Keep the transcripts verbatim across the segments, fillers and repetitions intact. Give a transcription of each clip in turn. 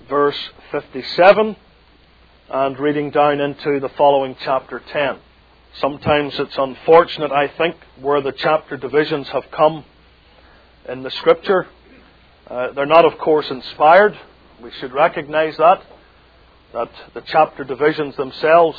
verse fifty-seven and reading down into the following chapter ten. Sometimes it's unfortunate, I think, where the chapter divisions have come in the Scripture. Uh, they're not, of course, inspired. We should recognize that, that the chapter divisions themselves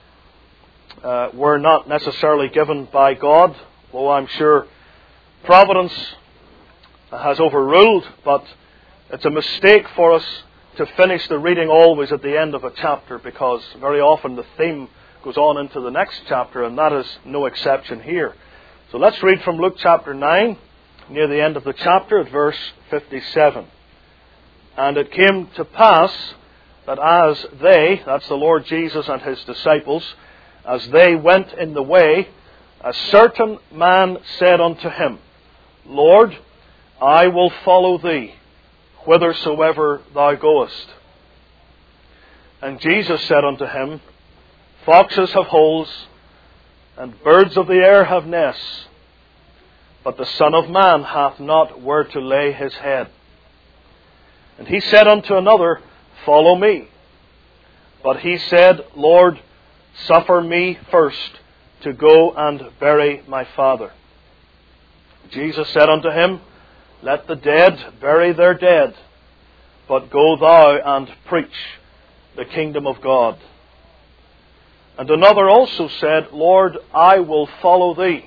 uh, were not necessarily given by God, though I'm sure providence has overruled, but it's a mistake for us to finish the reading always at the end of a chapter, because very often the theme goes on into the next chapter, and that is no exception here. So let's read from Luke chapter nine, near the end of the chapter, at verse fifty-seven. And it came to pass that as they, that's the Lord Jesus and His disciples, as they went in the way, a certain man said unto Him, Lord, I will follow Thee, whithersoever Thou goest. And Jesus said unto him, Foxes have holes, and birds of the air have nests, but the Son of Man hath not where to lay His head. And he said unto another, Follow me. But he said, Lord, suffer me first to go and bury my father. Jesus said unto him, Let the dead bury their dead, but go thou and preach the kingdom of God. And another also said, Lord, I will follow Thee,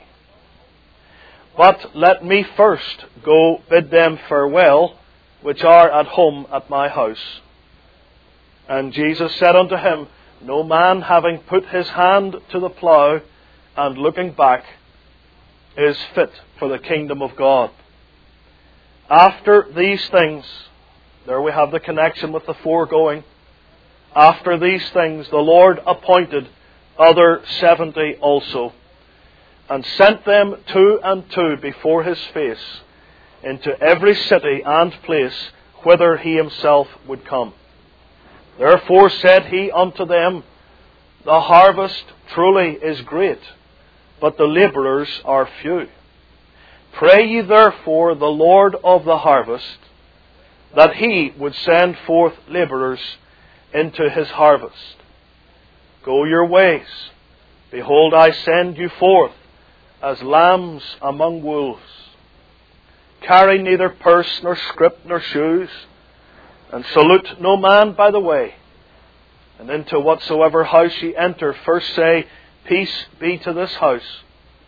but let me first go bid them farewell, which are at home at my house. And Jesus said unto him, No man having put his hand to the plough and looking back is fit for the kingdom of God. After these things, there we have the connection with the foregoing. After these things, the Lord appointed other seventy also, and sent them two and two before His face into every city and place whither He Himself would come. Therefore said He unto them, The harvest truly is great, but the labourers are few. Pray ye therefore the Lord of the harvest, that He would send forth labourers into His harvest. Go your ways. Behold, I send you forth as lambs among wolves. Carry neither purse, nor scrip, nor shoes, and salute no man by the way. And into whatsoever house ye enter, first say, Peace be to this house.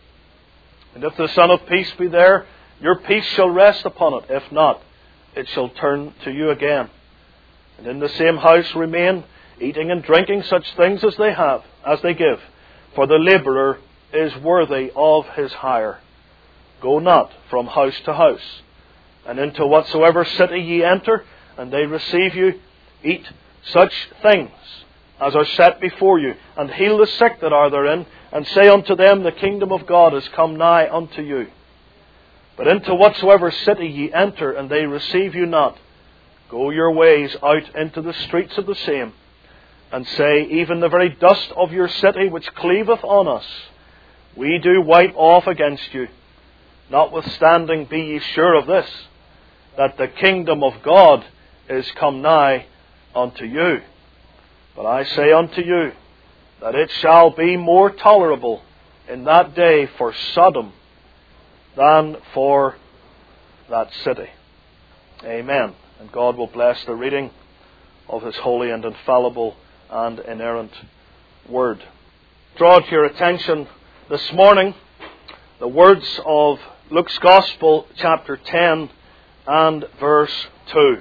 And if the Son of Peace be there, your peace shall rest upon it. If not, it shall turn to you again. And in the same house remain, eating and drinking such things as they have, as they give. For the labourer is worthy of his hire. Go not from house to house. And into whatsoever city ye enter, and they receive you, eat such things as are set before you, and heal the sick that are therein, and say unto them, The kingdom of God is come nigh unto you. But into whatsoever city ye enter, and they receive you not, go your ways out into the streets of the same, and say, Even the very dust of your city which cleaveth on us, we do wipe off against you. Notwithstanding, be ye sure of this, that the kingdom of God is come nigh unto you. But I say unto you, that it shall be more tolerable in that day for Sodom than for that city. Amen. And God will bless the reading of His holy and infallible and inerrant Word. Draw to your attention this morning the words of Luke's Gospel, chapter ten and verse two.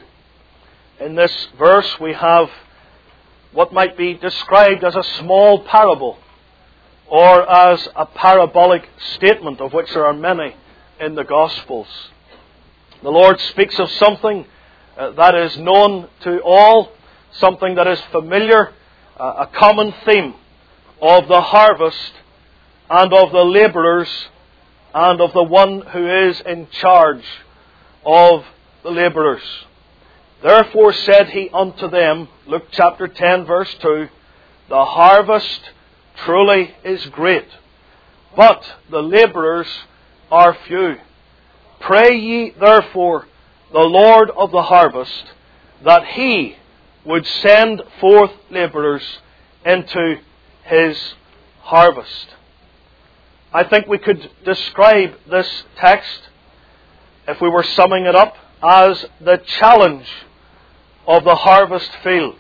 In this verse we have what might be described as a small parable, or as a parabolic statement, of which there are many in the Gospels. The Lord speaks of something uh, that is known to all, something that is familiar, uh, a common theme of the harvest and of the labourers and of the one who is in charge of the labourers. Therefore said He unto them, Luke chapter ten verse two, The harvest truly is great, but the labourers are few. Pray ye therefore the Lord of the harvest, that He would send forth labourers into His harvest. I think we could describe this text, if we were summing it up, as the challenge of the harvest field.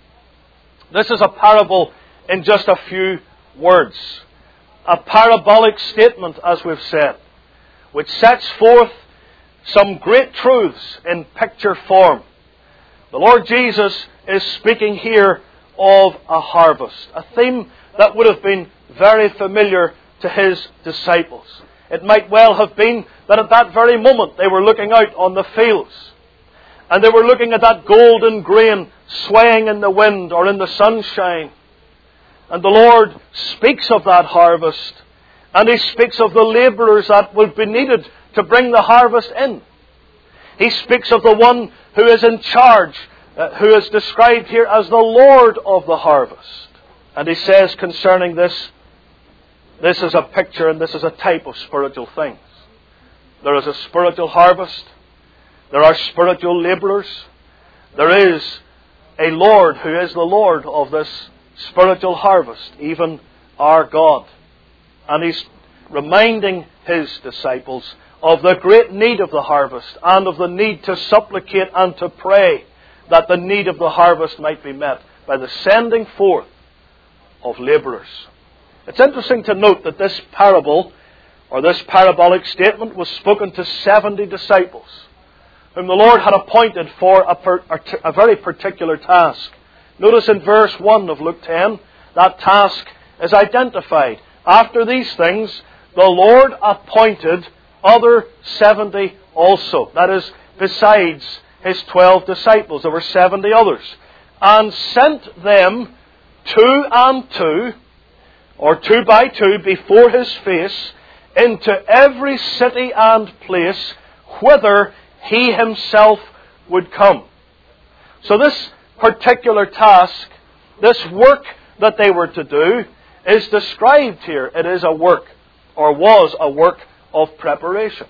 This is a parable in just a few words. A parabolic statement, as we've said, which sets forth some great truths in picture form. The Lord Jesus is speaking here of a harvest, a theme that would have been very familiar to His disciples. It might well have been that at that very moment they were looking out on the fields, and they were looking at that golden grain swaying in the wind or in the sunshine. And the Lord speaks of that harvest, and He speaks of the labourers that will be needed to bring the harvest in. He speaks of the one who is in charge, uh, who is described here as the Lord of the harvest. And He says concerning this, this is a picture and this is a type of spiritual things. There is a spiritual harvest. There are spiritual labourers. There is a Lord who is the Lord of this spiritual harvest, even our God. And He's reminding His disciples of the great need of the harvest and of the need to supplicate and to pray that the need of the harvest might be met by the sending forth of labourers. It's interesting to note that this parable, or this parabolic statement, was spoken to seventy disciples, whom the Lord had appointed for a, per, a very particular task. Notice in verse one of Luke ten, that task is identified. After these things, the Lord appointed other seventy also. That is, besides His twelve disciples, there were seventy others. And sent them two and two, or two by two, before His face, into every city and place whither He Himself would come. So this particular task, this work that they were to do, is described here. It is a work, or was a work, of preparation.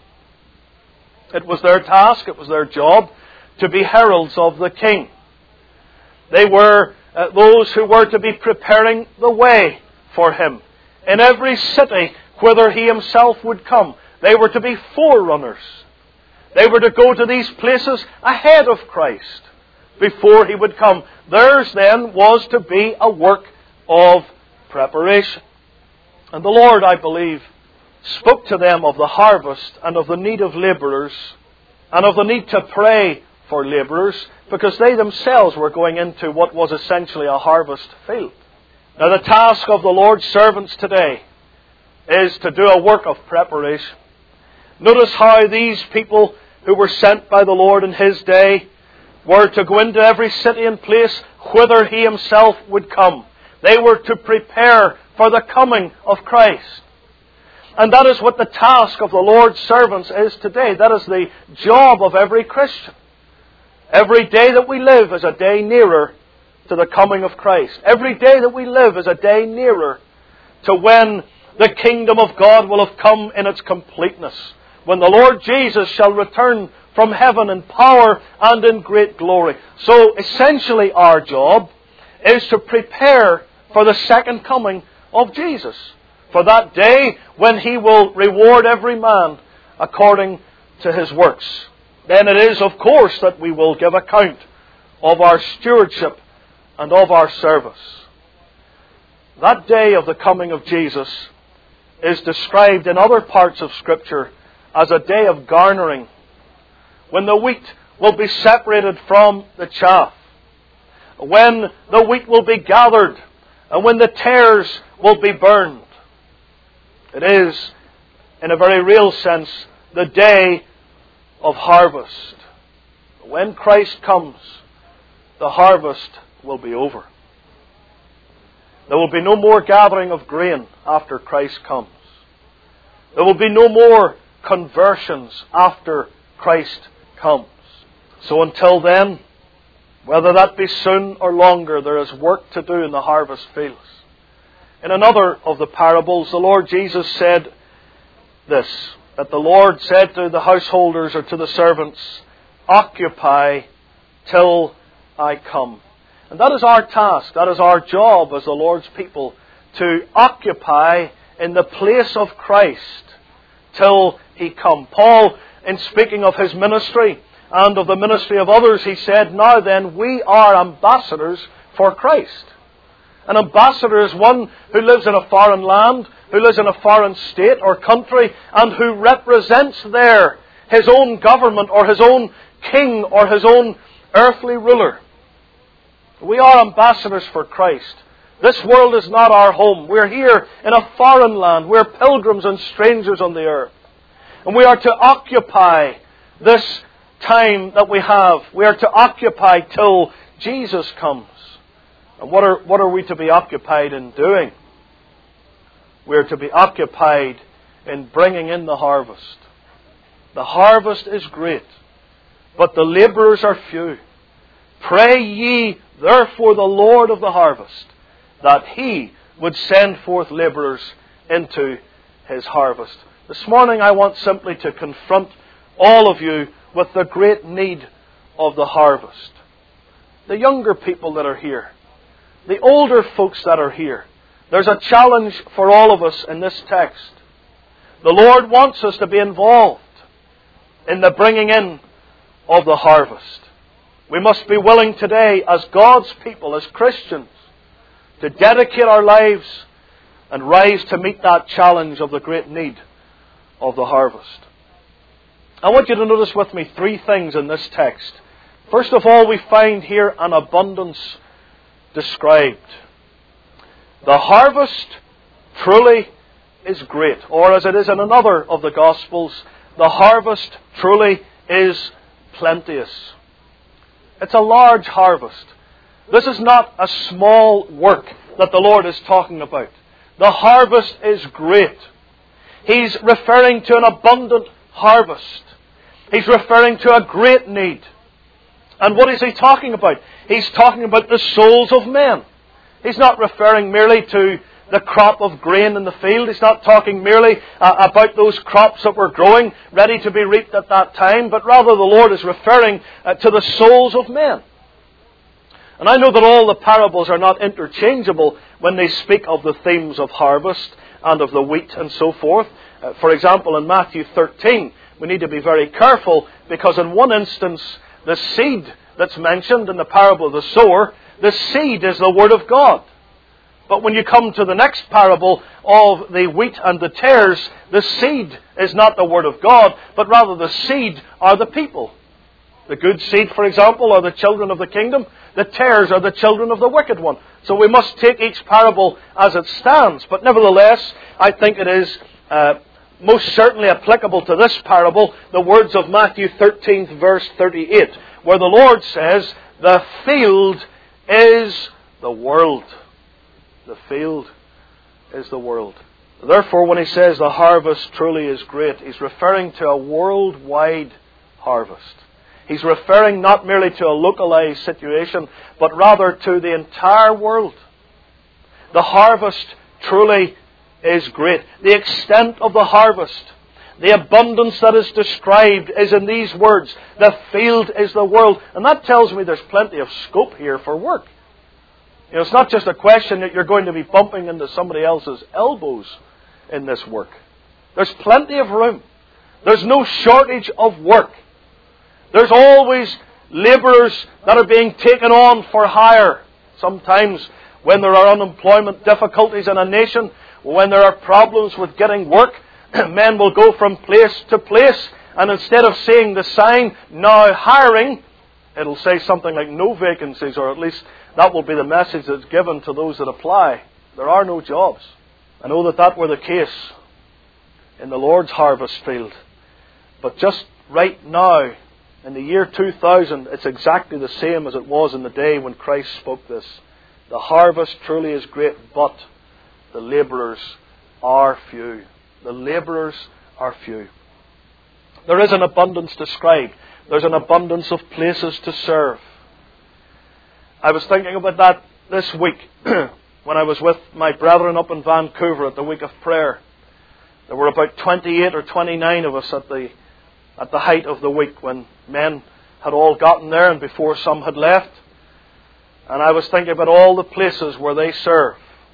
It was their task, it was their job, to be heralds of the King. They were uh, those who were to be preparing the way for Him in every city whither He Himself would come. They were to be forerunners. They were to go to these places ahead of Christ before He would come. Theirs then was to be a work of preparation. And the Lord, I believe, spoke to them of the harvest and of the need of labourers and of the need to pray for labourers, because they themselves were going into what was essentially a harvest field. Now, the task of the Lord's servants today is to do a work of preparation. Notice how these people who were sent by the Lord in His day were to go into every city and place whither He Himself would come. They were to prepare for the coming of Christ. And that is what the task of the Lord's servants is today. That is the job of every Christian. Every day that we live is a day nearer to the coming of Christ. Every day that we live is a day nearer to when the kingdom of God will have come in its completeness, when the Lord Jesus shall return from heaven in power and in great glory. So essentially our job is to prepare for the second coming of Jesus, for that day when He will reward every man according to his works. Then it is, of course, that we will give account of our stewardship and of our service. That day of the coming of Jesus is described in other parts of Scripture as a day of garnering, when the wheat will be separated from the chaff, when the wheat will be gathered, and when the tares will be burned. It is, in a very real sense, the day of harvest. When Christ comes, the harvest will be over. There will be no more gathering of grain after Christ comes. There will be no more conversions after Christ comes. So until then, whether that be soon or longer, there is work to do in the harvest fields. In another of the parables, the Lord Jesus said this, that the Lord said to the householders or to the servants, "Occupy till I come." And that is our task, that is our job as the Lord's people, to occupy in the place of Christ till He come. Paul, in speaking of his ministry and of the ministry of others, he said, "Now then, we are ambassadors for Christ." An ambassador is one who lives in a foreign land, who lives in a foreign state or country, and who represents there his own government or his own king or his own earthly ruler. We are ambassadors for Christ. This world is not our home. We're here in a foreign land. We're pilgrims and strangers on the earth. And we are to occupy this time that we have. We are to occupy till Jesus comes. And what are, what are we to be occupied in doing? We are to be occupied in bringing in the harvest. The harvest is great, but the labourers are few. Pray ye therefore the Lord of the harvest, that He would send forth labourers into His harvest. This morning I want simply to confront all of you with the great need of the harvest. The younger people that are here, the older folks that are here, there's a challenge for all of us in this text. The Lord wants us to be involved in the bringing in of the harvest. We must be willing today, as God's people, as Christians, to dedicate our lives and rise to meet that challenge of the great need of the harvest. I want you to notice with me three things in this text. First of all, we find here an abundance described. The harvest truly is great. Or as it is in another of the Gospels, the harvest truly is plenteous. It's a large harvest. This is not a small work that the Lord is talking about. The harvest is great. He's referring to an abundant harvest. He's referring to a great need. And what is He talking about? He's talking about the souls of men. He's not referring merely to the crop of grain in the field. He's not talking merely uh, about those crops that were growing, ready to be reaped at that time, but rather the Lord is referring uh, to the souls of men. And I know that all the parables are not interchangeable when they speak of the themes of harvest and of the wheat and so forth. Uh, for example, in Matthew thirteen, we need to be very careful, because in one instance, the seed that's mentioned in the parable of the sower, the seed is the Word of God. But when you come to the next parable of the wheat and the tares, the seed is not the Word of God, but rather the seed are the people. The good seed, for example, are the children of the kingdom. The tares are the children of the wicked one. So we must take each parable as it stands. But nevertheless, I think it is uh, most certainly applicable to this parable, the words of Matthew thirteen, verse thirty-eight, where the Lord says, "The field is the world." The field is the world. Therefore, when He says the harvest truly is great, He's referring to a worldwide harvest. He's referring not merely to a localized situation, but rather to the entire world. The harvest truly is great. The extent of the harvest, the abundance that is described, is in these words: the field is the world. And that tells me there's plenty of scope here for work. You know, it's not just a question that you're going to be bumping into somebody else's elbows in this work. There's plenty of room. There's no shortage of work. There's always labourers that are being taken on for hire. Sometimes when there are unemployment difficulties in a nation, when there are problems with getting work, men will go from place to place, and instead of seeing the sign, "Now hiring," it'll say something like "no vacancies," or at least that will be the message that's given to those that apply. There are no jobs. I know that that were the case in the Lord's harvest field. But just right now, in the year two thousand, it's exactly the same as it was in the day when Christ spoke this. The harvest truly is great, but the labourers are few. The labourers are few. There is an abundance described. There's an abundance of places to serve. I was thinking about that this week when I was with my brethren up in Vancouver at the week of prayer. There were about twenty-eight or twenty-nine of us at the at the height of the week, when men had all gotten there and before some had left. And I was thinking about all the places where they serve.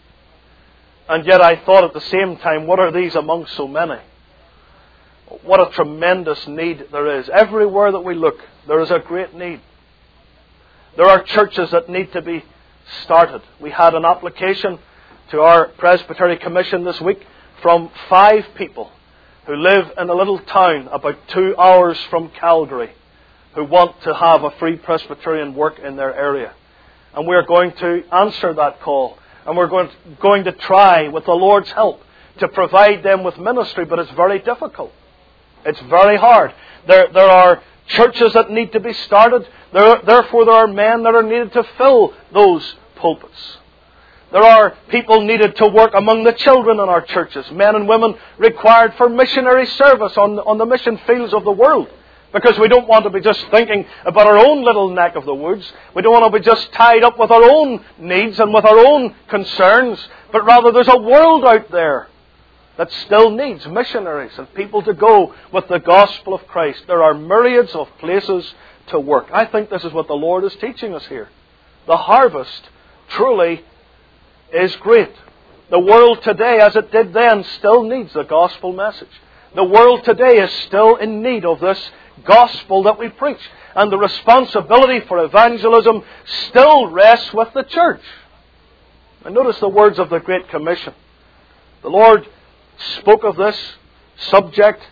And yet I thought at the same time, what are these among so many? What a tremendous need there is. Everywhere that we look, there is a great need. There are churches that need to be started. We had an application to our Presbytery Commission this week from five people who live in a little town about two hours from Calgary who want to have a free Presbyterian work in their area. And we're going to answer that call. And we're going to, going to try, with the Lord's help, to provide them with ministry. But it's very difficult. It's very hard. There, there are churches that need to be started. There, therefore, there are men that are needed to fill those pulpits. There are people needed to work among the children in our churches. Men and women required for missionary service on, on the mission fields of the world. Because we don't want to be just thinking about our own little neck of the woods. We don't want to be just tied up with our own needs and with our own concerns. But rather there's a world out there that still needs missionaries and people to go with the gospel of Christ. There are myriads of places to work. I think this is what the Lord is teaching us here. The harvest truly is great. The world today, as it did then, still needs the gospel message. The world today is still in need of this gospel that we preach. And the responsibility for evangelism still rests with the church. And notice the words of the Great Commission. The Lord spoke of this subject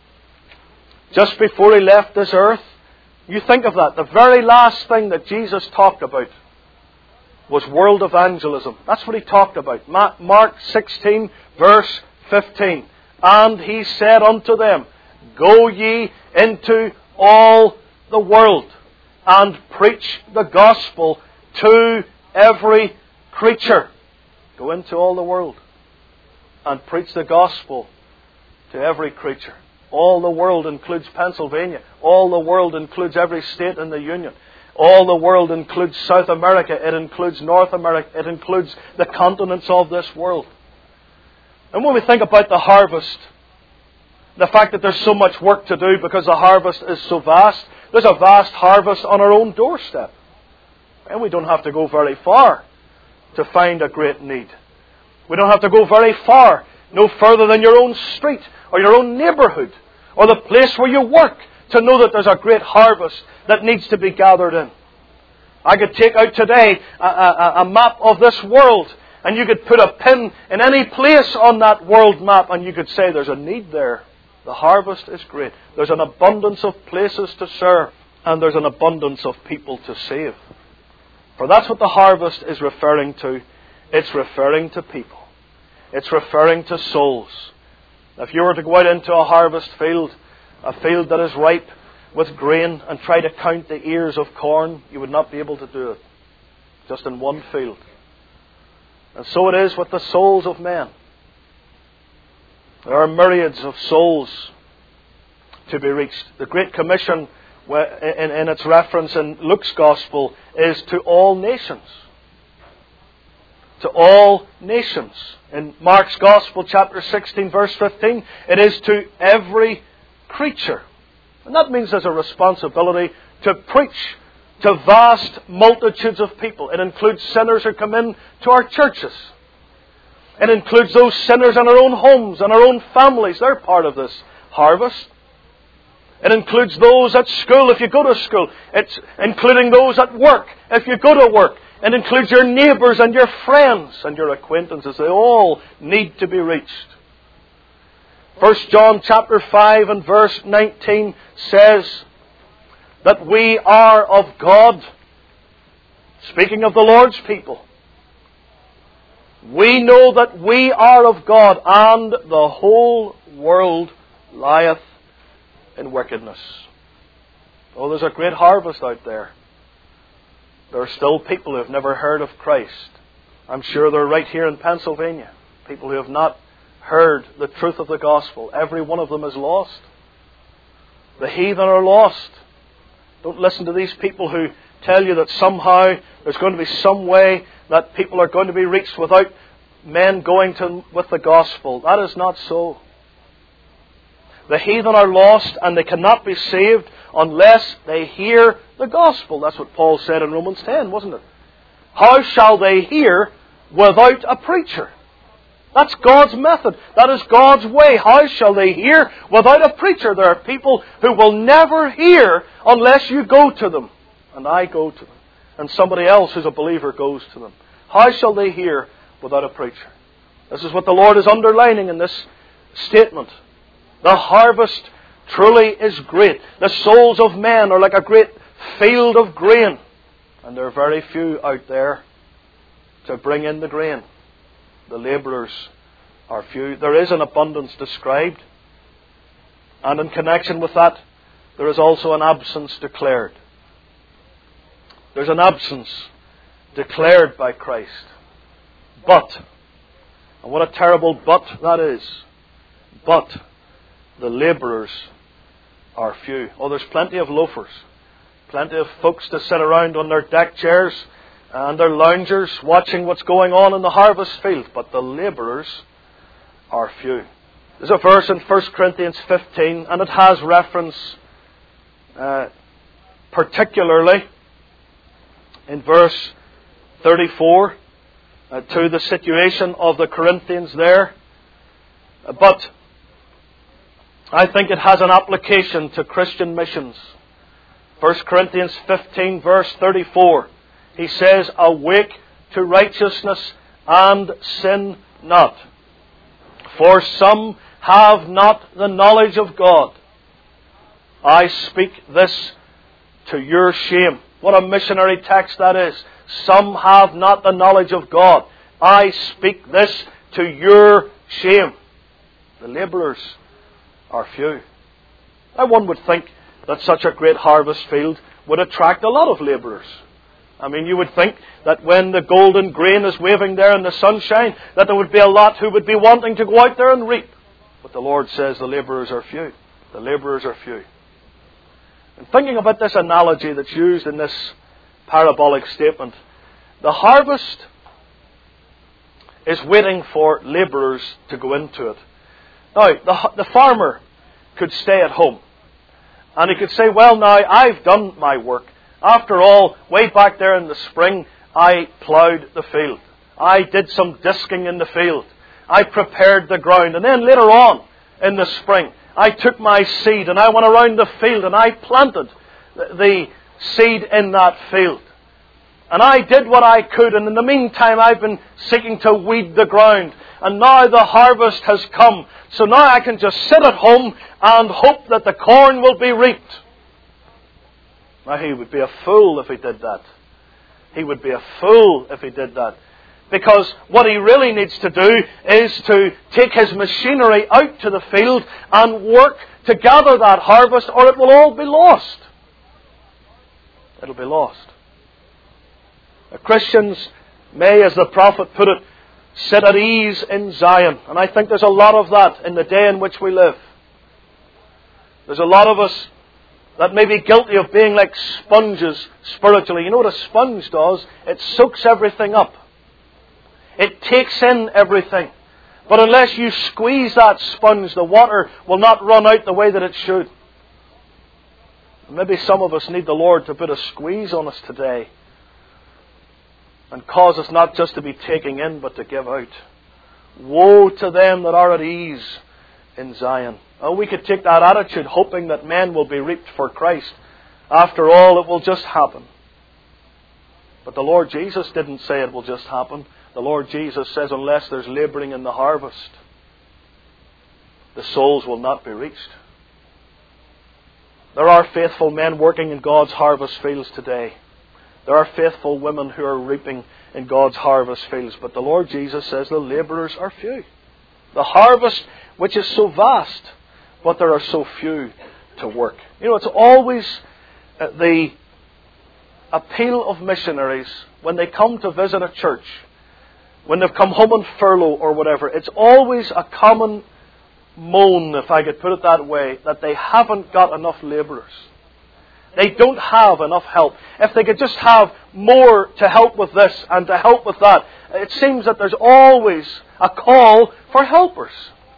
just before He left this earth. You think of that. The very last thing that Jesus talked about was world evangelism. That's what He talked about. Mark sixteen, verse fifteen. And He said unto them, Go ye into all the world, and preach the gospel to every creature. Go into all the world, and preach the gospel to every creature. All the world includes Pennsylvania. All the world includes every state in the Union. All the world includes South America. It includes North America. It includes the continents of this world. And when we think about the harvest, the fact that there's so much work to do because the harvest is so vast, there's a vast harvest on our own doorstep. And we don't have to go very far to find a great need. We don't have to go very far, no further than your own street or your own neighbourhood or the place where you work to know that there's a great harvest that needs to be gathered in. I could take out today a, a, a map of this world, and you could put a pin in any place on that world map and you could say there's a need there. The harvest is great. There's an abundance of places to serve, and there's an abundance of people to save. For that's what the harvest is referring to. It's referring to people. It's referring to souls. If you were to go out into a harvest field, a field that is ripe with grain, and try to count the ears of corn, you would not be able to do it. Just in one field. And so it is with the souls of men. There are myriads of souls to be reached. The Great Commission, in, in its reference in Luke's Gospel, is to all nations. To all nations. In Mark's Gospel, chapter sixteen, verse fifteen, it is to every creature. And that means there's a responsibility to preach to vast multitudes of people. It includes sinners who come in to our churches. It includes those sinners in our own homes and our own families. They're part of this harvest. It includes those at school if you go to school. It's including those at work if you go to work. It includes your neighbours and your friends and your acquaintances. They all need to be reached. First John chapter five and verse nineteen says that we are of God. Speaking of the Lord's people. We know that we are of God, and the whole world lieth in wickedness. Oh, there's a great harvest out there. There are still people who have never heard of Christ. I'm sure they're right here in Pennsylvania. People who have not heard the truth of the gospel. Every one of them is lost. The heathen are lost. Don't listen to these people who tell you that somehow there's going to be some way that people are going to be reached without men going to with the gospel. That is not so. The heathen are lost and they cannot be saved unless they hear the gospel. That's what Paul said in Romans ten, wasn't it? How shall they hear without a preacher? That's God's method. That is God's way. How shall they hear without a preacher? There are people who will never hear unless you go to them. And I go to them. And somebody else who's a believer goes to them. How shall they hear without a preacher? This is what the Lord is underlining in this statement. The harvest truly is great. The souls of men are like a great field of grain. And there are very few out there to bring in the grain. The labourers are few. There is an abundance described. And in connection with that, there is also an absence declared. There's an absence declared by Christ. But, and what a terrible but that is, but the labourers are few. Oh, there's plenty of loafers. Plenty of folks to sit around on their deck chairs and their loungers watching what's going on in the harvest field. But the labourers are few. There's a verse in First Corinthians fifteen, and it has reference uh, particularly in verse thirty-four uh, to the situation of the Corinthians there. But I think it has an application to Christian missions. First Corinthians fifteen verse thirty-four. He says, awake to righteousness and sin not. For some have not the knowledge of God. I speak this to your shame. What a missionary text that is. Some have not the knowledge of God. I speak this to your shame. The labourers are few. Now one would think that such a great harvest field would attract a lot of labourers. I mean, you would think that when the golden grain is waving there in the sunshine, that there would be a lot who would be wanting to go out there and reap. But the Lord says the labourers are few. The labourers are few. And thinking about this analogy that's used in this parabolic statement, the harvest is waiting for labourers to go into it. Now, the, the farmer could stay at home. And he could say, well, now, I've done my work. After all, way back there in the spring, I ploughed the field. I did some disking in the field. I prepared the ground. And then later on in the spring, I took my seed and I went around the field and I planted the seed in that field. And I did what I could. And in the meantime, I've been seeking to weed the ground. And now the harvest has come. So now I can just sit at home and hope that the corn will be reaped. Now he would be a fool if he did that. He would be a fool if he did that. Because what he really needs to do is to take his machinery out to the field and work to gather that harvest, or it will all be lost. It'll be lost. The Christians may, as the prophet put it, sit at ease in Zion. And I think there's a lot of that in the day in which we live. There's a lot of us that may be guilty of being like sponges spiritually. You know what a sponge does? It soaks everything up. It takes in everything. But unless you squeeze that sponge, the water will not run out the way that it should. Maybe some of us need the Lord to put a squeeze on us today and cause us not just to be taking in, but to give out. Woe to them that are at ease in Zion. Oh, we could take that attitude hoping that men will be reaped for Christ. After all, it will just happen. But the Lord Jesus didn't say it will just happen. The Lord Jesus says unless there's labouring in the harvest, the souls will not be reached. There are faithful men working in God's harvest fields today. There are faithful women who are reaping in God's harvest fields. But the Lord Jesus says the labourers are few. The harvest, which is so vast, but there are so few to work. You know, it's always the appeal of missionaries when they come to visit a church, when they've come home on furlough or whatever. It's always a common moan, if I could put it that way, that they haven't got enough labourers. They don't have enough help. If they could just have more to help with this and to help with that. It seems that there's always a call for helpers.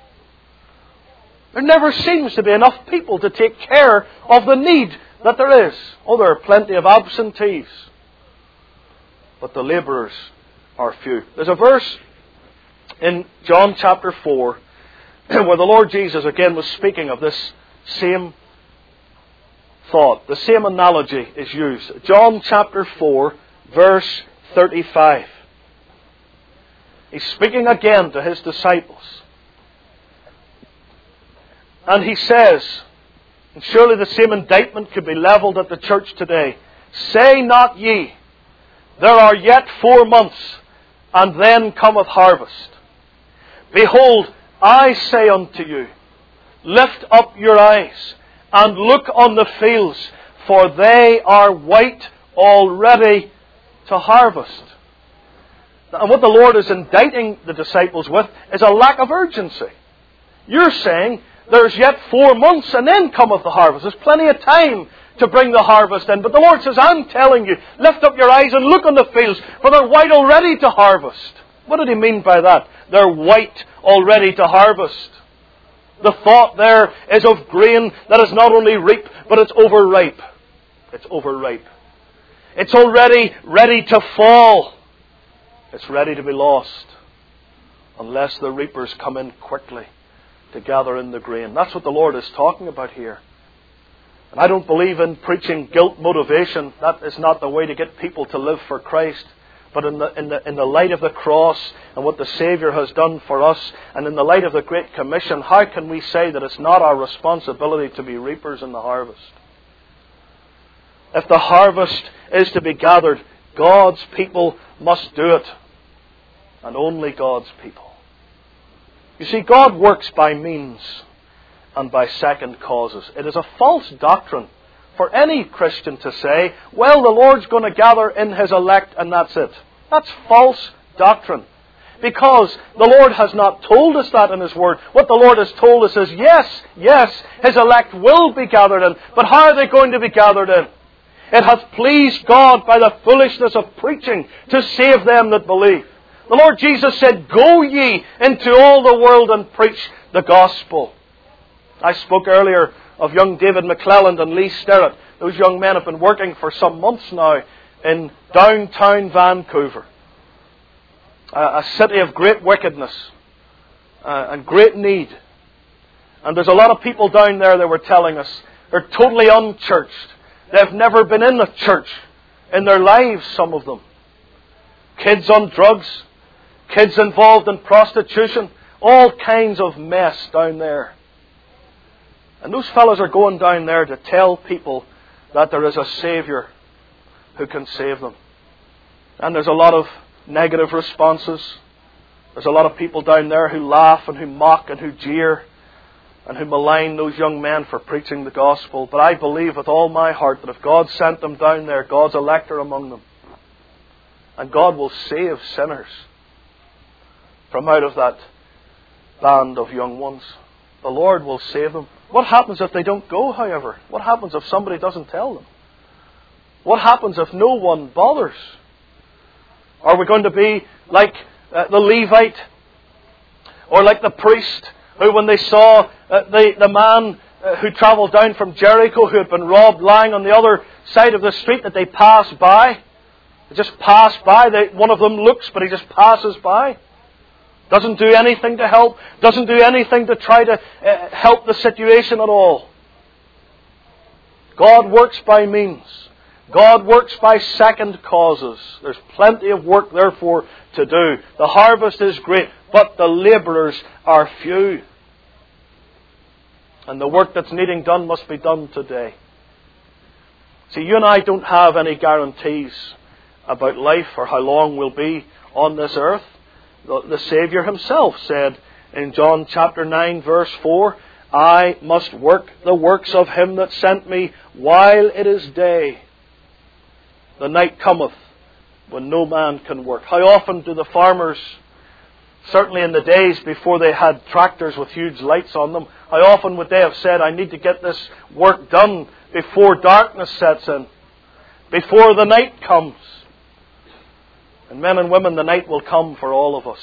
There never seems to be enough people to take care of the need that there is. Oh, there are plenty of absentees. but the labourers are few. There's a verse in John chapter four where the Lord Jesus again was speaking of this same thought. The same analogy is used. John chapter four, verse thirty-five. He's speaking again to His disciples. And He says, and surely the same indictment could be levelled at the church today, say not ye, there are yet four months, and then cometh harvest. Behold, I say unto you, lift up your eyes, and look on the fields, for they are white already to harvest. And what the Lord is indicting the disciples with is a lack of urgency. You're saying, there's yet four months and then cometh the harvest. There's plenty of time to bring the harvest in. But the Lord says, I'm telling you, lift up your eyes and look on the fields, for they're white already to harvest. What did He mean by that? They're white already to harvest. The thought there is of grain that is not only ripe, but it's overripe. It's overripe. It's already ready to fall. It's ready to be lost, unless the reapers come in quickly to gather in the grain. That's what the Lord is talking about here. And I don't believe in preaching guilt motivation. That is not the way to get people to live for Christ. But in the, in the, in the light of the cross and what the Saviour has done for us, and in the light of the Great Commission, how can we say that it's not our responsibility to be reapers in the harvest? If the harvest is to be gathered, God's people must do it. And only God's people. You see, God works by means and by second causes. It is a false doctrine for any Christian to say, well, the Lord's going to gather in His elect and that's it. That's false doctrine. Because the Lord has not told us that in His Word. What the Lord has told us is, yes, yes, His elect will be gathered in. But how are they going to be gathered in? It hath pleased God by the foolishness of preaching to save them that believe. The Lord Jesus said, go ye into all the world and preach the gospel. I spoke earlier of young David McClelland and Lee Sterrett. Those young men have been working for some months now in downtown Vancouver. A city of great wickedness and great need. And there's a lot of people down there, they were telling us, they're totally unchurched. They've never been in a church in their lives, some of them. Kids on drugs. Kids involved in prostitution. All kinds of mess down there. And those fellows are going down there to tell people that there is a Saviour who can save them. And there's a lot of negative responses. There's a lot of people down there who laugh and who mock and who jeer and who malign those young men for preaching the gospel. But I believe with all my heart that if God sent them down there, God's elect are among them. And God will save sinners from out of that band of young ones. The Lord will save them. What happens if they don't go, however? What happens if somebody doesn't tell them? What happens if no one bothers? Are we going to be like uh, the Levite? Or like the priest who, when they saw uh, the, the man uh, who travelled down from Jericho who had been robbed lying on the other side of the street, that they passed by? They just pass by. They, one of them looks, but he just passes by. Doesn't do anything to help. Doesn't do anything to try to uh, help the situation at all. God works by means. God works by second causes. There's plenty of work, therefore, to do. The harvest is great, but the labourers are few. And the work that's needing done must be done today. See, you and I don't have any guarantees about life or how long we'll be on this earth. The, the Saviour Himself said in John chapter nine verse four, I must work the works of Him that sent me while it is day. The night cometh when no man can work. How often do the farmers, certainly in the days before they had tractors with huge lights on them, how often would they have said, I need to get this work done before darkness sets in, before the night comes. And men and women, the night will come for all of us.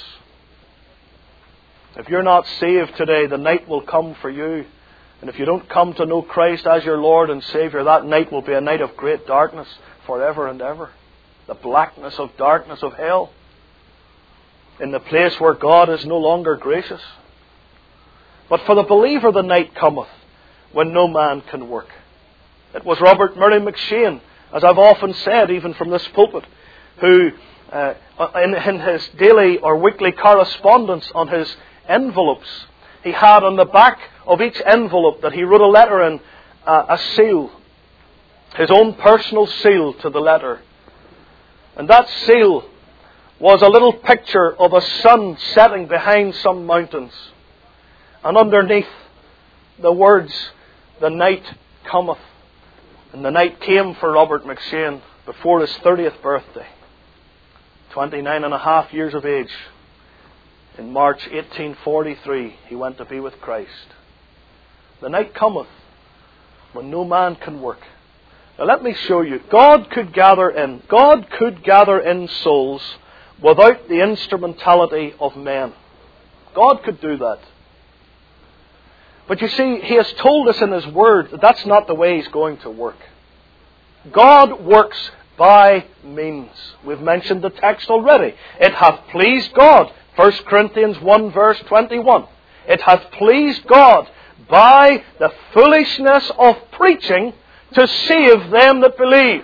If you're not saved today, the night will come for you. And if you don't come to know Christ as your Lord and Saviour, that night will be a night of great darkness forever and ever. the blackness of darkness of hell, in the place where God is no longer gracious. But for the believer the night cometh when no man can work. It was Robert Murray McCheyne, as I've often said, even from this pulpit, who uh, in, in his daily or weekly correspondence on his envelopes, he had on the back of each envelope that he wrote a letter in, uh, a seal, his own personal seal to the letter. And that seal was a little picture of a sun setting behind some mountains. And underneath the words, "The night cometh." And the night came for Robert McCheyne before his thirtieth birthday. twenty-nine and a half years of age. In March eighteen forty-three, he went to be with Christ. The night cometh when no man can work. Now let me show you. God could gather in, God could gather in souls without the instrumentality of men. God could do that. But you see, He has told us in His Word that that's not the way He's going to work. God works by means. We've mentioned the text already. It hath pleased God. First Corinthians one verse twenty-one. It hath pleased God by the foolishness of preaching to save them that believe.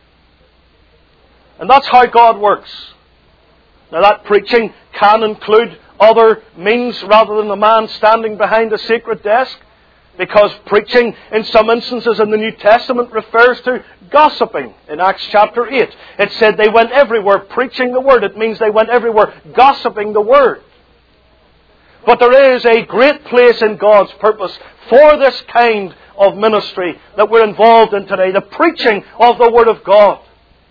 And that's how God works. Now that preaching can include other means rather than a man standing behind a secret desk, because preaching in some instances in the New Testament refers to gossiping. In Acts chapter eight, it said they went everywhere preaching the Word. It means they went everywhere gossiping the Word. But there is a great place in God's purpose for this kind of ministry that we're involved in today, the preaching of the Word of God.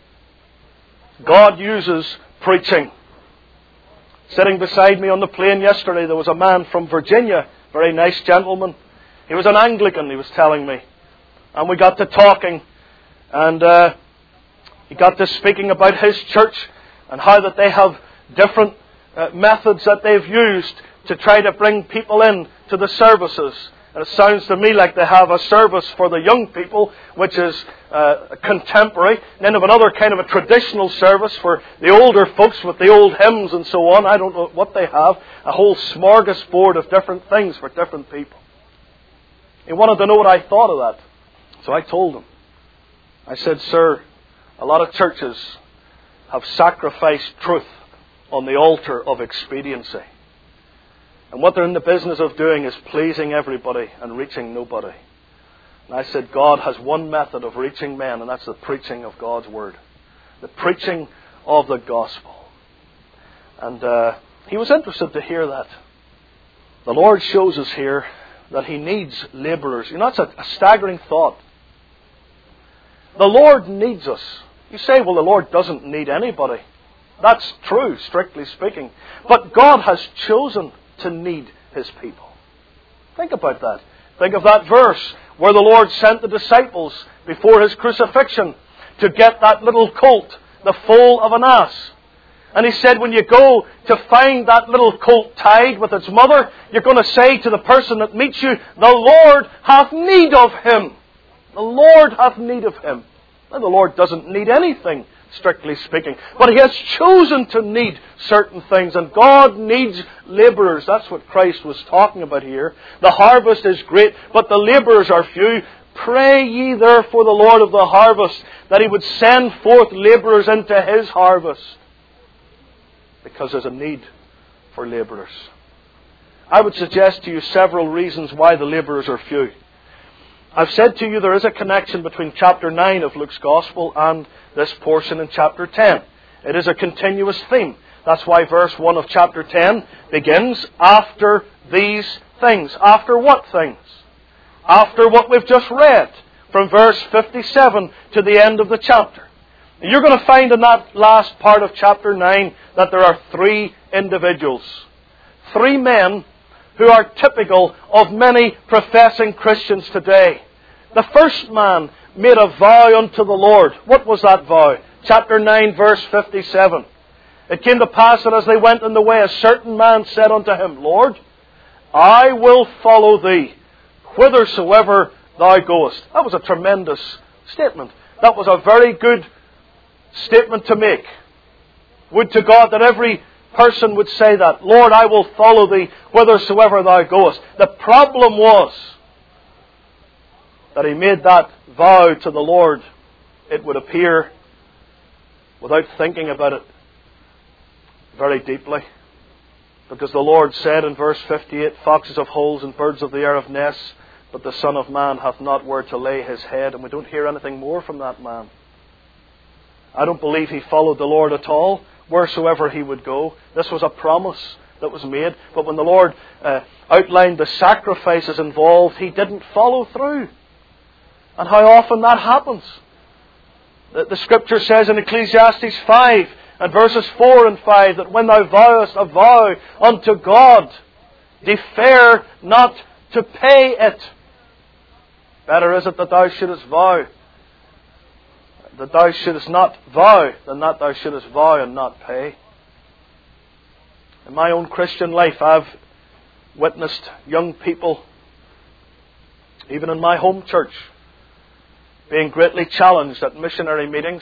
God uses preaching. Sitting beside me on the plane yesterday, there was a man from Virginia, very nice gentleman. He was an Anglican, he was telling me. And we got to talking, and uh, he got to speaking about his church and how that they have different uh, methods that they've used to try to bring people in to the services. And it sounds to me like they have a service for the young people, which is uh, contemporary. And then have another kind of a traditional service for the older folks with the old hymns and so on. I don't know what they have. A whole smorgasbord of different things for different people. He wanted to know what I thought of that. So I told him. I said, "Sir, a lot of churches have sacrificed truth on the altar of expediency. And what they're in the business of doing is pleasing everybody and reaching nobody." And I said, God has one method of reaching men, and that's the preaching of God's Word. The preaching of the gospel. And uh, he was interested to hear that. The Lord shows us here that He needs labourers. You know, that's a, a staggering thought. The Lord needs us. You say, well, the Lord doesn't need anybody. That's true, strictly speaking. But God has chosen to need His people. Think about that. Think of that verse where the Lord sent the disciples before His crucifixion to get that little colt, the foal of an ass. And He said, when you go to find that little colt tied with its mother, you're going to say to the person that meets you, the Lord hath need of him. The Lord hath need of him. And the Lord doesn't need anything, strictly speaking. But He has chosen to need certain things. And God needs labourers. That's what Christ was talking about here. The harvest is great, but the labourers are few. Pray ye therefore the Lord of the harvest that He would send forth labourers into His harvest. Because there's a need for labourers. I would suggest to you several reasons why the labourers are few. I've said to you there is a connection between chapter nine of Luke's Gospel and this portion in chapter ten. It is a continuous theme. That's why verse one of chapter ten begins, after these things. After what things? After what we've just read, from verse fifty-seven to the end of the chapter. You're going to find in that last part of chapter nine that there are three individuals. Three men who are typical of many professing Christians today. The first man made a vow unto the Lord. What was that vow? Chapter nine, verse fifty-seven. It came to pass that as they went in the way, a certain man said unto him, Lord, I will follow Thee, whithersoever Thou goest. That was a tremendous statement. That was a very good statement to make. Would to God that every person would say that. Lord, I will follow Thee whithersoever Thou goest. The problem was that he made that vow to the Lord, it would appear, without thinking about it very deeply. Because the Lord said in verse fifty-eight, foxes have holes and birds of the air have nests, but the Son of Man hath not where to lay His head. And we don't hear anything more from that man. I don't believe he followed the Lord at all, wheresoever he would go. This was a promise that was made. But when the Lord uh, outlined the sacrifices involved, he didn't follow through. And how often that happens. The, the Scripture says in Ecclesiastes five and verses four and five that when thou vowest a vow unto God, defer not to pay it. Better is it that thou shouldest vow, that thou shouldest not vow, than that thou shouldest vow and not pay. In my own Christian life, I've witnessed young people, even in my home church, being greatly challenged at missionary meetings.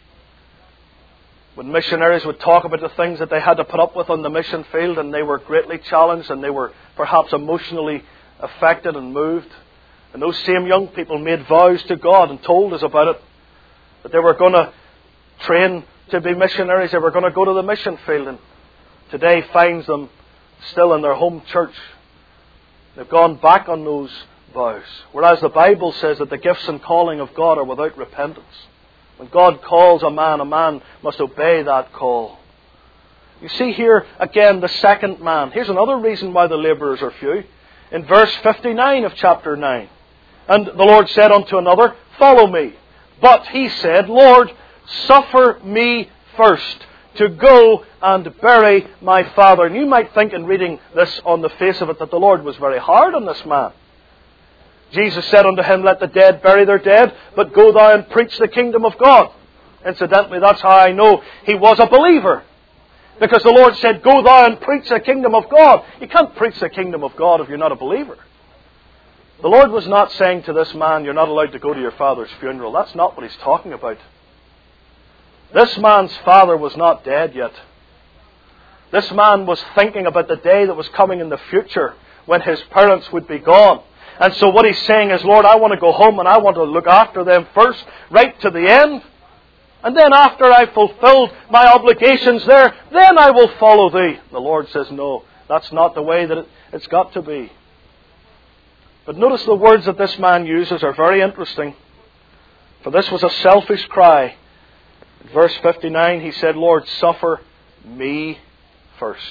When missionaries would talk about the things that they had to put up with on the mission field, and they were greatly challenged and they were perhaps emotionally affected and moved. And those same young people made vows to God and told us about it, that they were going to train to be missionaries, they were going to go to the mission field, and today finds them still in their home church. They've gone back on those vows. Whereas the Bible says that the gifts and calling of God are without repentance. When God calls a man, a man must obey that call. You see here again the second man. Here's another reason why the labourers are few. In verse fifty-nine of chapter nine. And the Lord said unto another, follow me. But he said, Lord, suffer me first to go and bury my father. And you might think in reading this on the face of it that the Lord was very hard on this man. Jesus said unto him, let the dead bury their dead, but go thou and preach the kingdom of God. Incidentally, that's how I know he was a believer. Because the Lord said, go thou and preach the kingdom of God. You can't preach the kingdom of God if you're not a believer. The Lord was not saying to this man, you're not allowed to go to your father's funeral. That's not what he's talking about. This man's father was not dead yet. This man was thinking about the day that was coming in the future when his parents would be gone. And so what he's saying is, Lord, I want to go home and I want to look after them first, right to the end. And then after I've fulfilled my obligations there, then I will follow Thee. The Lord says, no, that's not the way that it, it's got to be. But notice the words that this man uses are very interesting. For this was a selfish cry. In verse fifty-nine, he said, Lord, suffer me first.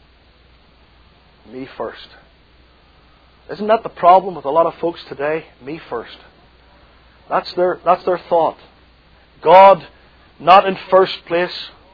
Me first. Isn't that the problem with a lot of folks today? Me first. That's their, that's their thought. God not in first place.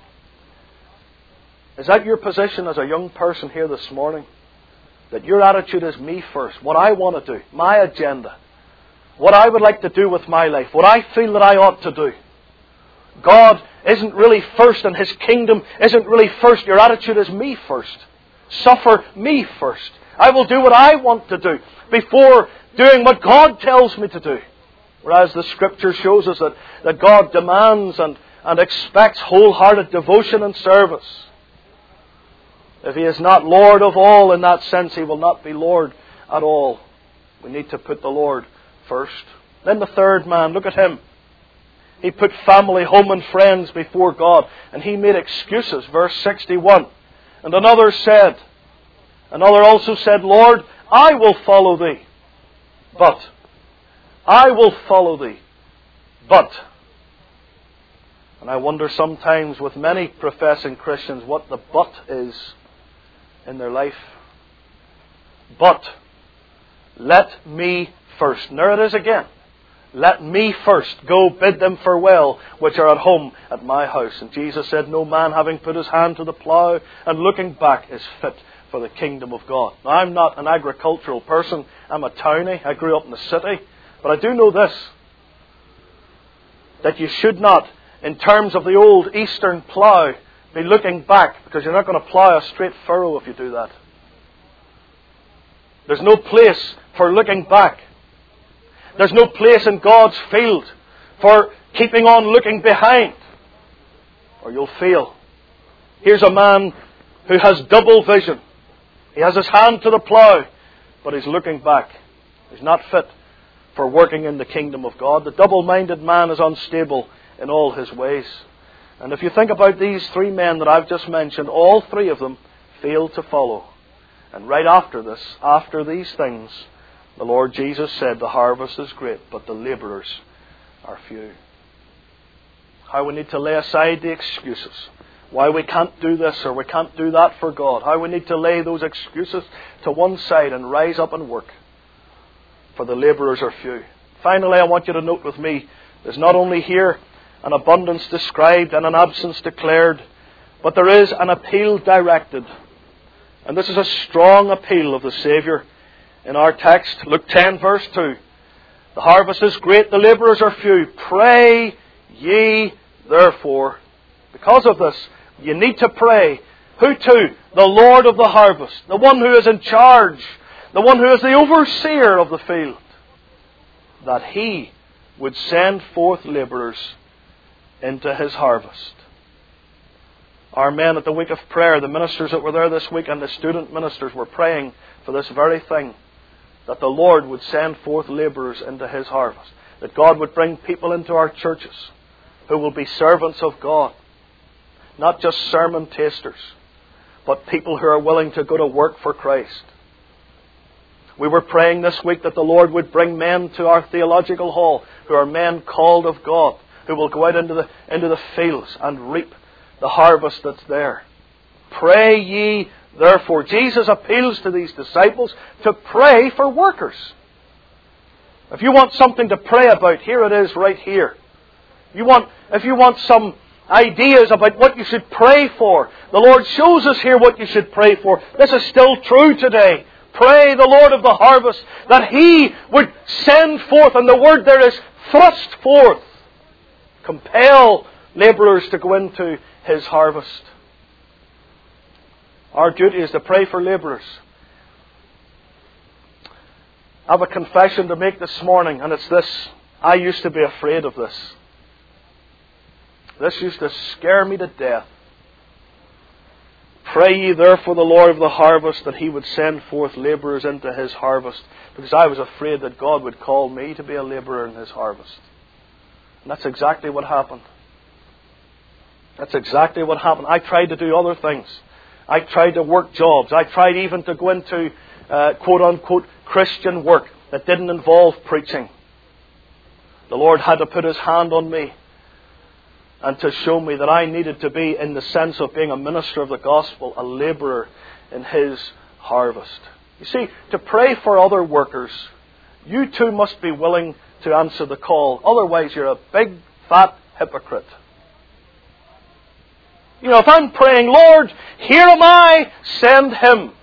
Is that your position as a young person here this morning? That your attitude is me first. What I want to do. My agenda. What I would like to do with my life. What I feel that I ought to do. God isn't really first and His kingdom isn't really first. Your attitude is me first. Suffer me first. I will do what I want to do before doing what God tells me to do. Whereas the Scripture shows us that, that God demands and, and expects wholehearted devotion and service. If He is not Lord of all in that sense, He will not be Lord at all. We need to put the Lord first. Then the third man, look at him. He put family, home and friends before God. And he made excuses. Verse sixty-one. And another said, Another also said, Lord, I will follow Thee. But. I will follow Thee. But. And I wonder sometimes with many professing Christians what the but is in their life. But. Let me first. And there it is again. Let me first go bid them farewell, which are at home at my house. And Jesus said, no man having put his hand to the plough and looking back is fit for the kingdom of God. Now, I'm not an agricultural person. I'm a townie. I grew up in the city. But I do know this. That you should not, in terms of the old Eastern plough, be looking back. Because you're not going to plough a straight furrow if you do that. There's no place for looking back. There's no place in God's field for keeping on looking behind. or you'll fail. Here's a man who has double vision. He has his hand to the plough, but he's looking back. He's not fit for working in the kingdom of God. The double-minded man is unstable in all his ways. And if you think about these three men that I've just mentioned, all three of them failed to follow. And right after this, after these things, the Lord Jesus said, the harvest is great, but the labourers are few. How we need to lay aside the excuses. Why we can't do this or we can't do that for God. How we need to lay those excuses to one side and rise up and work. For the labourers are few. Finally, I want you to note with me, there's not only here an abundance described and an absence declared, but there is an appeal directed. And this is a strong appeal of the Saviour. In our text, Luke ten verse two. The harvest is great, the labourers are few. Pray ye therefore. Because of this, you need to pray. Who to? The Lord of the harvest. The one who is in charge. The one who is the overseer of the field. That He would send forth labourers into His harvest. Our men at the week of prayer, the ministers that were there this week and the student ministers were praying for this very thing. That the Lord would send forth labourers into His harvest. That God would bring people into our churches who will be servants of God. Not just sermon tasters, but people who are willing to go to work for Christ. We were praying this week that the Lord would bring men to our theological hall who are men called of God, who will go out into the, into the fields and reap the harvest that's there. Pray ye therefore. Jesus appeals to these disciples to pray for workers. If you want something to pray about, here it is right here. You want, if you want some ideas about what you should pray for, the Lord shows us here what you should pray for. This is still true today. Pray the Lord of the harvest that He would send forth, and the word there is thrust forth. Compel labourers to go into His harvest. Our duty is to pray for labourers. I have a confession to make this morning, and it's this. I used to be afraid of this. This used to scare me to death. Pray ye therefore the Lord of the harvest that He would send forth labourers into His harvest. Because I was afraid that God would call me to be a labourer in His harvest. And that's exactly what happened. That's exactly what happened. I tried to do other things. I tried to work jobs. I tried even to go into uh, quote-unquote Christian work that didn't involve preaching. The Lord had to put His hand on me and to show me that I needed to be, in the sense of being a minister of the gospel, a labourer in His harvest. You see, to pray for other workers, you too must be willing to answer the call. Otherwise, you're a big, fat hypocrite. You know, if I'm praying, Lord, here am I, send him.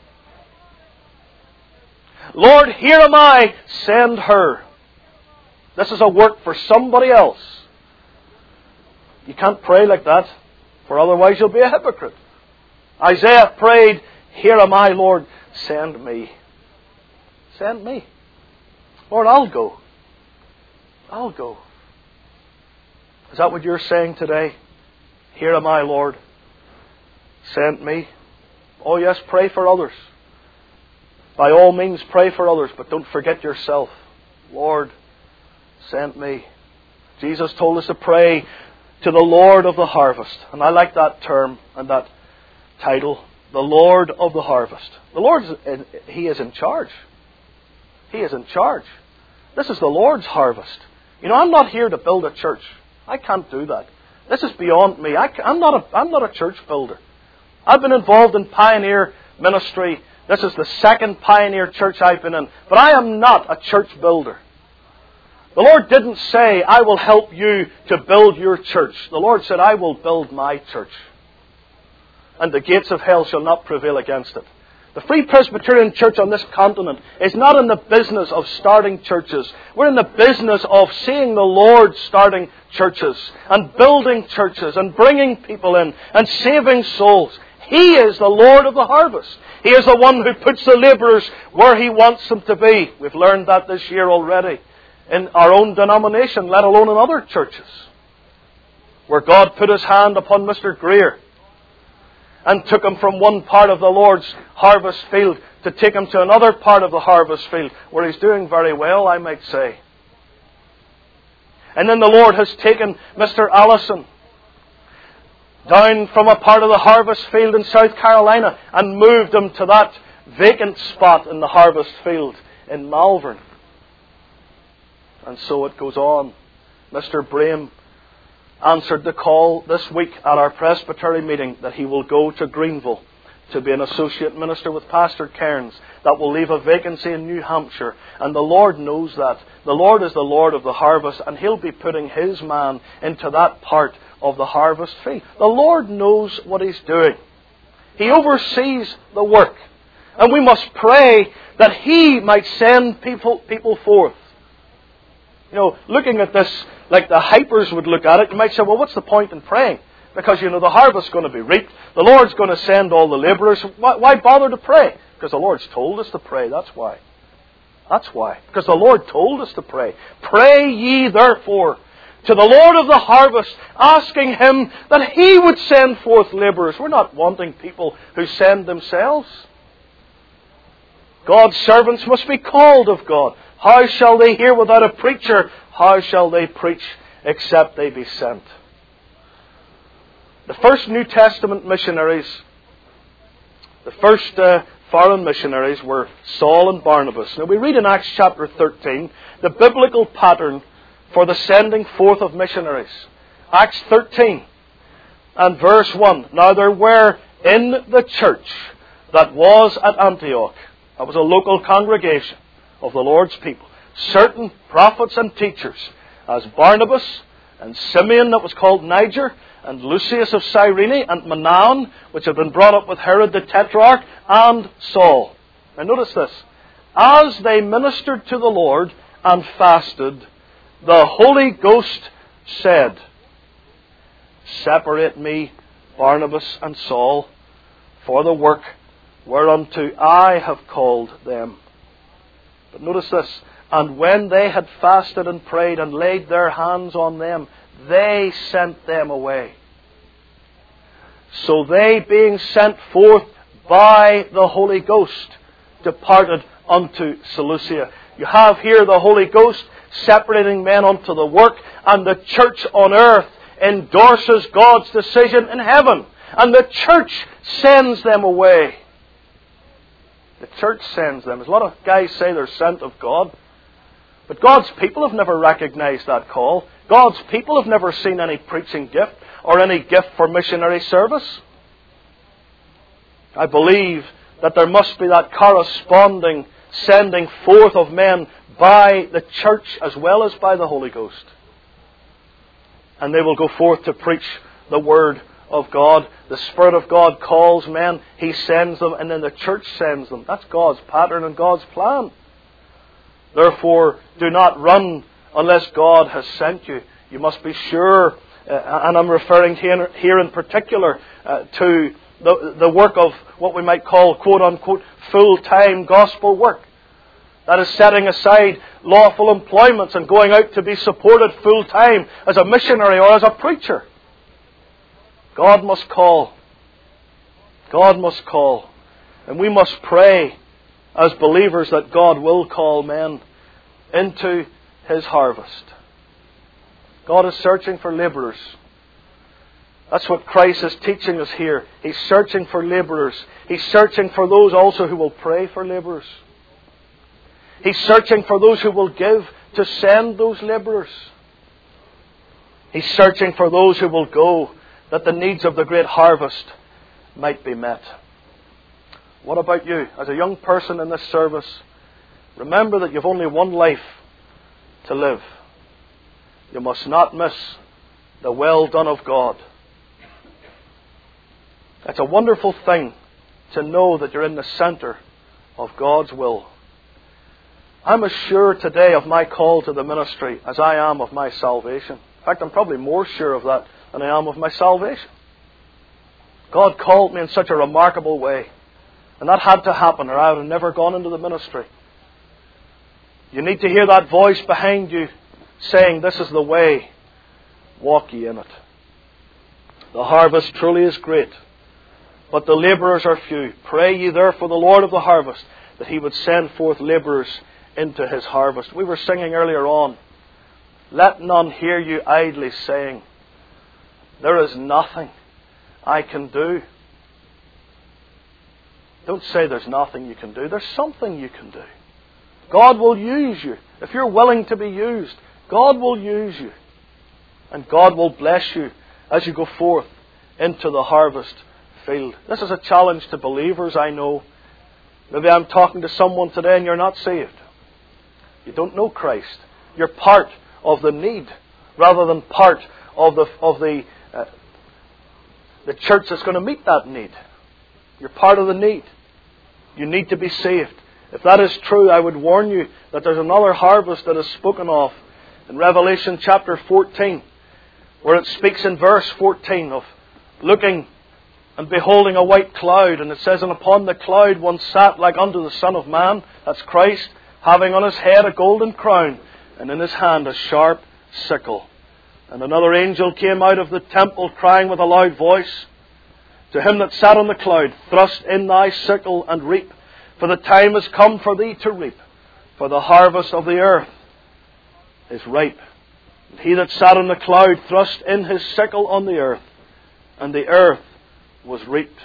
Lord, here am I, send her. This is a work for somebody else. You can't pray like that, for otherwise you'll be a hypocrite. Isaiah prayed, here am I, Lord, send me. Send me. Lord, I'll go. I'll go. Is that what you're saying today? Here am I, Lord, send me. Oh yes, pray for others. By all means, pray for others, but don't forget yourself. Lord, send me. Jesus told us to pray to the Lord of the harvest. And I like that term and that title, the Lord of the harvest. The Lord, He is in charge. He is in charge. This is the Lord's harvest. You know, I'm not here to build a church. I can't do that. This is beyond me. I, I'm not a, I'm not a church builder. I've been involved in pioneer ministry. This is the second pioneer church I've been in. But I am not a church builder. The Lord didn't say, I will help you to build your church. The Lord said, I will build my church. And the gates of hell shall not prevail against it. The Free Presbyterian Church on this continent is not in the business of starting churches. We're in the business of seeing the Lord starting churches and building churches and bringing people in and saving souls. He is the Lord of the harvest. He is the one who puts the labourers where He wants them to be. We've learned that this year already in our own denomination, let alone in other churches. where God put His hand upon Mister Greer and took him from one part of the Lord's harvest field to take him to another part of the harvest field where he's doing very well, I might say. And then the Lord has taken Mister Allison down from a part of the harvest field in South Carolina and moved him to that vacant spot in the harvest field in Malvern. And so it goes on. Mister Brame answered the call this week at our presbytery meeting that he will go to Greenville to be an associate minister with Pastor Cairns. That will leave a vacancy in New Hampshire. And the Lord knows that. The Lord is the Lord of the harvest, and He'll be putting His man into that part of the harvest field. The Lord knows what He's doing. He oversees the work. And we must pray that He might send people, people forth. You know, looking at this like the hypers would look at it, you might say, well, what's the point in praying? Because, you know, the harvest's going to be reaped. The Lord's going to send all the labourers. Why, why bother to pray? Because the Lord's told us to pray. That's why. That's why. Because the Lord told us to pray. Pray ye therefore to the Lord of the harvest, asking Him that He would send forth labourers. We're not wanting people who send themselves. God's servants must be called of God. How shall they hear without a preacher? How shall they preach except they be sent? The first New Testament missionaries, the first uh, foreign missionaries were Saul and Barnabas. Now we read in Acts chapter thirteen the biblical pattern for the sending forth of missionaries. Acts thirteen and verse one. Now there were in the church that was at Antioch, that was a local congregation of the Lord's people, certain prophets and teachers, as Barnabas and Simeon that was called Niger, and Lucius of Cyrene, and Manaen, which had been brought up with Herod the Tetrarch, and Saul. Now notice this. As they ministered to the Lord and fasted, the Holy Ghost said, Separate me, Barnabas and Saul, for the work whereunto I have called them. But notice this. And when they had fasted and prayed and laid their hands on them, they sent them away. So they, being sent forth by the Holy Ghost, departed unto Seleucia. You have here the Holy Ghost separating men unto the work, and the church on earth endorses God's decision in heaven. And the church sends them away. The church sends them. There's a lot of guys say they're sent of God. But God's people have never recognized that call. God's people have never seen any preaching gift or any gift for missionary service. I believe that there must be that corresponding sending forth of men by the church as well as by the Holy Ghost. And they will go forth to preach the Word of God. The Spirit of God calls men, He sends them, and then the church sends them. That's God's pattern and God's plan. Therefore, do not run unless God has sent you. You must be sure, uh, and I'm referring here, here in particular uh, to the, the work of what we might call, quote-unquote, full-time gospel work. That is setting aside lawful employments and going out to be supported full-time as a missionary or as a preacher. God must call. God must call. And we must pray as believers that God will call men into His harvest. God is searching for labourers. That's what Christ is teaching us here. He's searching for labourers. He's searching for those also who will pray for labourers. He's searching for those who will give to send those labourers. He's searching for those who will go that the needs of the great harvest might be met. What about you? As a young person in this service, remember that you've only one life to live. You must not miss the well done of God. It's a wonderful thing to know that you're in the centre of God's will. I'm as sure today of my call to the ministry as I am of my salvation. In fact, I'm probably more sure of that than I am of my salvation. God called me in such a remarkable way. And that had to happen, or I would have never gone into the ministry. You need to hear that voice behind you saying, This is the way, walk ye in it. The harvest truly is great, but the labourers are few. Pray ye therefore the Lord of the harvest, that He would send forth labourers into His harvest. We were singing earlier on, let none hear you idly saying, there is nothing I can do. Don't say there's nothing you can do. There's something you can do. God will use you. If you're willing to be used, God will use you. And God will bless you as you go forth into the harvest field. This is a challenge to believers, I know. Maybe I'm talking to someone today and you're not saved. You don't know Christ. You're part of the need rather than part of the of the uh, the church that's going to meet that need. You're part of the need. You need to be saved. If that is true, I would warn you that there's another harvest that is spoken of in Revelation chapter fourteen, where it speaks in verse fourteen of looking and beholding a white cloud. And it says, and upon the cloud one sat like unto the Son of Man, that's Christ, having on his head a golden crown, and in his hand a sharp sickle. And another angel came out of the temple, crying with a loud voice, to him that sat on the cloud, thrust in thy sickle and reap, for the time is come for thee to reap, for the harvest of the earth is ripe. And he that sat on the cloud thrust in his sickle on the earth, and the earth was reaped.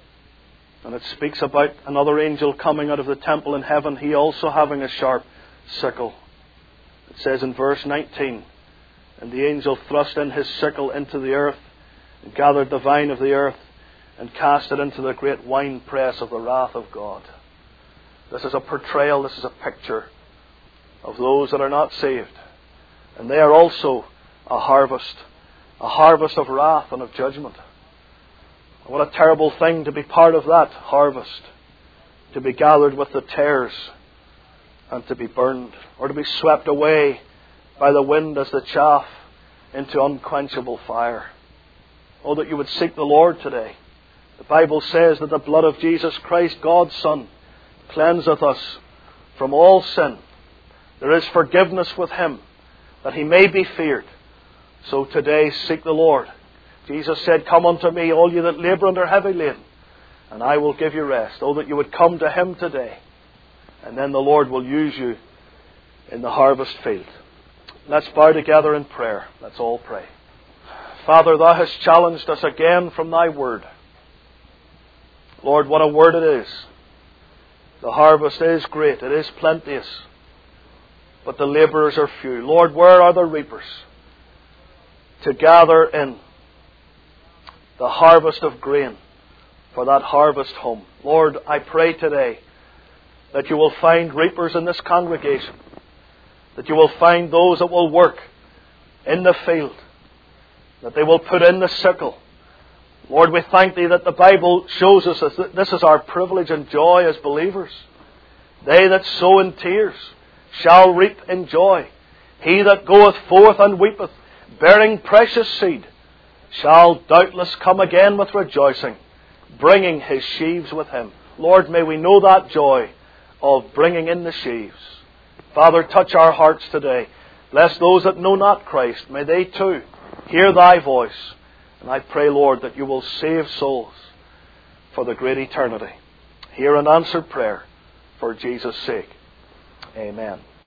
And it speaks about another angel coming out of the temple in heaven, he also having a sharp sickle. It says in verse nineteen, and the angel thrust in his sickle into the earth, and gathered the vine of the earth, and cast it into the great winepress of the wrath of God. This is a portrayal, this is a picture of those that are not saved. And they are also a harvest, a harvest of wrath and of judgment. What a terrible thing to be part of that harvest, to be gathered with the tares and to be burned, or to be swept away by the wind as the chaff into unquenchable fire. Oh, that you would seek the Lord today. The Bible says that the blood of Jesus Christ, God's Son, cleanseth us from all sin. There is forgiveness with Him, that He may be feared. So today seek the Lord. Jesus said, come unto me, all you that labour and are heavy laden, and I will give you rest. Oh, that you would come to Him today. And then the Lord will use you in the harvest field. Let's bow together in prayer. Let's all pray. Father, Thou hast challenged us again from Thy Word. Lord, what a word it is. The harvest is great, it is plenteous, but the labourers are few. Lord, where are the reapers to gather in the harvest of grain for that harvest home? Lord, I pray today that you will find reapers in this congregation, that you will find those that will work in the field, that they will put in the sickle. Lord, we thank Thee that the Bible shows us that this is our privilege and joy as believers. They that sow in tears shall reap in joy. He that goeth forth and weepeth, bearing precious seed, shall doubtless come again with rejoicing, bringing his sheaves with him. Lord, may we know that joy of bringing in the sheaves. Father, touch our hearts today. Bless those that know not Christ. May they too hear Thy voice. And I pray, Lord, that you will save souls for the great eternity. Hear an answered prayer for Jesus' sake. Amen.